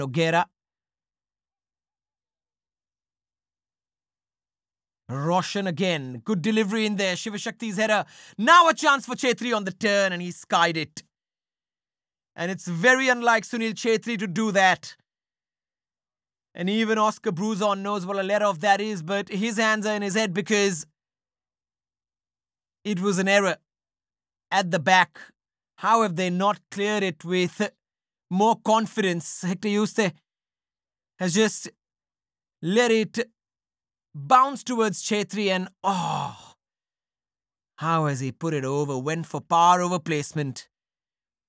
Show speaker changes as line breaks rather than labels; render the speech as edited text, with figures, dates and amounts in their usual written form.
Nogueira. Roshan again. Good delivery in there. Shivashakti's header. Now a chance for Chetri on the turn and he skied it. And it's very unlike Sunil Chetri to do that. And even Oscar Bruzon knows what a letter of that is, but his hands are in his head because it was an error at the back. How have they not cleared it with more confidence? Hector Yuste has just let it bounce towards Chetri and how has he put it over? Went for power over placement.